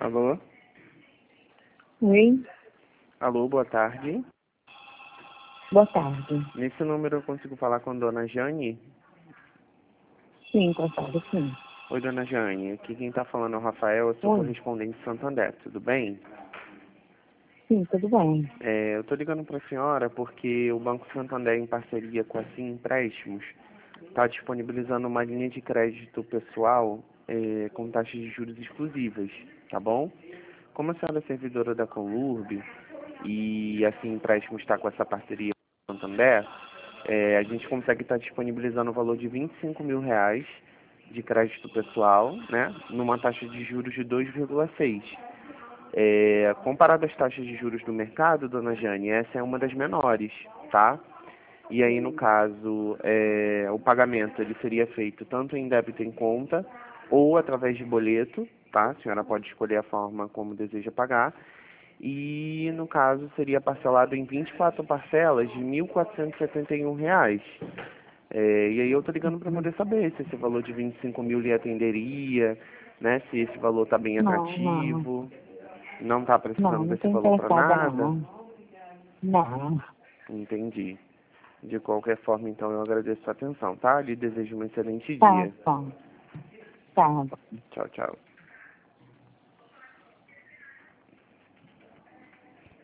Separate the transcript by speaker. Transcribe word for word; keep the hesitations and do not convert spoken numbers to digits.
Speaker 1: Alô?
Speaker 2: Oi,
Speaker 1: Alô, boa tarde.
Speaker 2: boa tarde.
Speaker 1: Nesse número eu consigo falar com a dona Jane?
Speaker 2: Sim, concordo, sim.
Speaker 1: Oi, dona Jane. Aqui quem tá falando é o Rafael, eu sou
Speaker 2: Oi,
Speaker 1: correspondente de Santander, tudo bem?
Speaker 2: sim, tudo bem.
Speaker 1: É, eu tô ligando pra senhora porque o Banco Santander, em parceria com a Sim Empréstimos, está disponibilizando uma linha de crédito pessoal é, com taxas de juros exclusivas, tá bom? Como a senhora é servidora da Conlurb e a Sim Empréstimos está com essa parceria com o Santander, é, a gente consegue estar disponibilizando o valor de vinte e cinco mil reais de crédito pessoal, né, numa taxa de juros de dois vírgula seis. É, comparado às taxas de juros do mercado, dona Jane, essa é uma das menores, tá? E aí, no caso, é, o pagamento ele seria feito tanto em débito em conta ou através de boleto, tá? A senhora pode escolher a forma como deseja pagar. E, no caso, seria parcelado em vinte e quatro parcelas de mil quatrocentos e setenta e um reais. É, e aí eu tô ligando para
Speaker 2: Uhum.
Speaker 1: poder saber se esse valor de vinte e cinco mil lhe atenderia, né? Se esse valor está bem
Speaker 2: Não, não,
Speaker 1: atrativo. Não está
Speaker 2: não,
Speaker 1: precisando
Speaker 2: não
Speaker 1: desse
Speaker 2: tô
Speaker 1: valor para
Speaker 2: interessada,
Speaker 1: nada?
Speaker 2: não. Não,
Speaker 1: Entendi. De qualquer forma, então, eu agradeço a sua atenção, tá? Lhe desejo um excelente
Speaker 2: tá
Speaker 1: dia.
Speaker 2: bom, tá bom.
Speaker 1: Tchau, tchau.